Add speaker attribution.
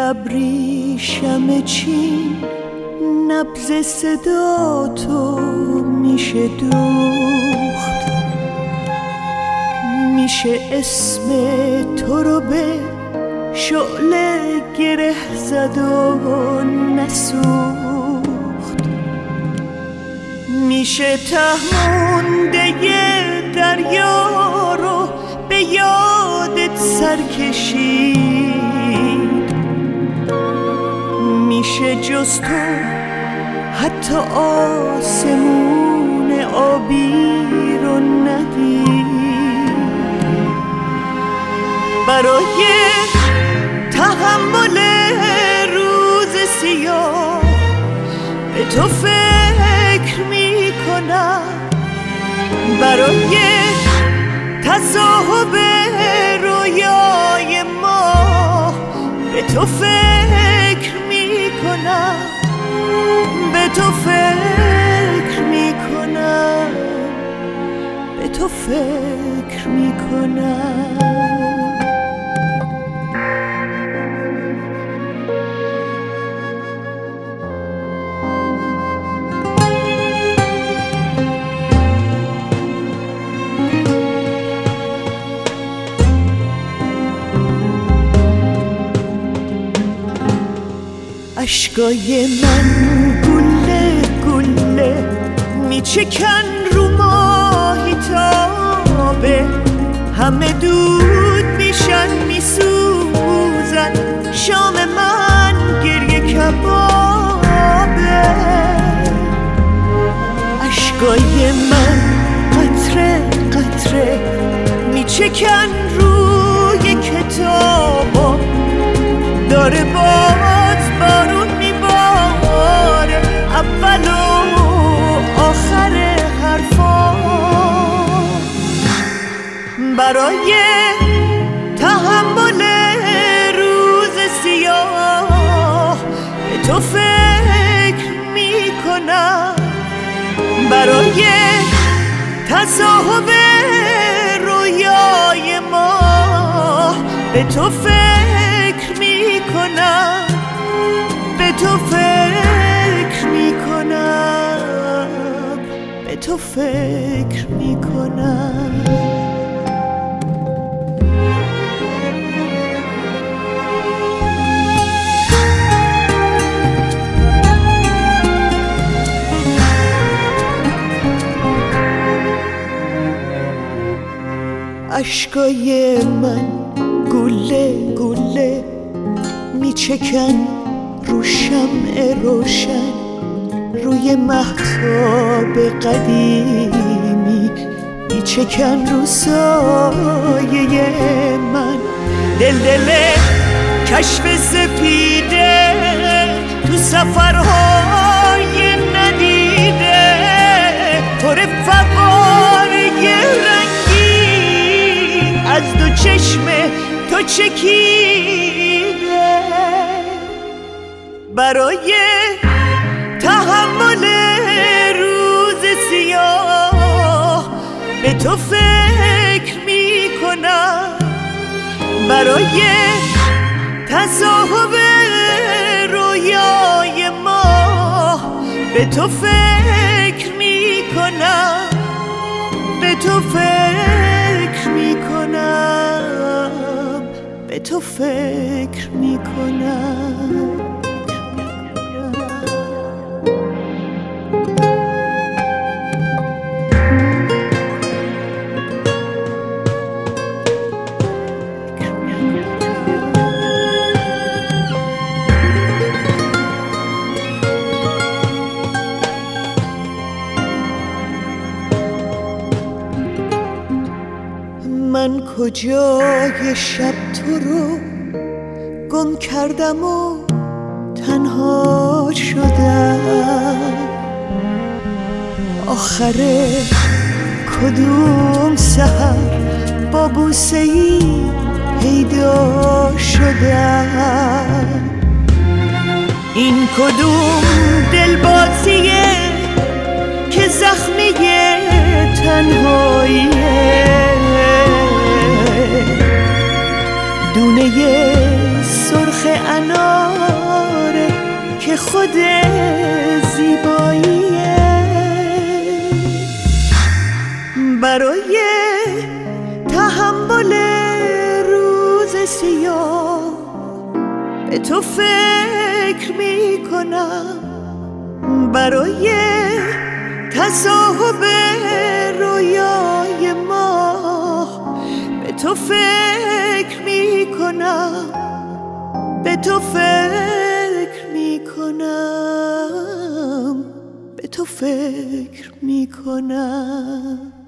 Speaker 1: ابریشم چین نبض صدا تو میشه دوخت، میشه اسم تو رو به شعله گره زد و نسوخت، میشه تهمونده دریا رو به یادت سر کشید، میشه جز تو حتی آسمون آبی رو ندید. برای تحمل روز سیاه به تو فکر میکنم، برای تصاحب رویای ما به تو فکر میکنم، به تو فکر میکنم، به تو فکر میکنم. اشکای من گله گله میچکن رو ماهیتابه، همه دود میشن میسوزن، شام من گریه کبابه. اشکای من قطره قطره میچکن روی کتابا، داره باز بارون میباره اول و آخر حرفا. برای تحمل روز سیاه به تو فکر میکنم، برای تصاحب رویای ما به تو فکر میکنم، به تو فکر میکنم، به تو فکر میکنم. اشکای من گله گله میچکن رو شمع روشن، روی مهتاب قدیمی میچکن رو سایه من. دل کشف سپیده تو سفرهای ندیده، پر فواره رنگی از دو چشم تو چکیده. برای تحمل روز سیاه به تو فکر میکنم، برای تصاحب رویای ما به تو فکر میکنم، به تو فکر میکنم، به تو فکر میکنم. من کجای شب تو رو گم کردم و تنها شدم، آخر کدوم سحر با بوسه ای پیدا شدم. این کدوم دلبازیه که زخمی تنهاییه، دونه سرخ انار برای تحمل روز سیاه به تو فکر می کنم، برای تصاحب رویای ما به تو فکر می کنم، به تو فکر می کنم، به تو فکر می کنم.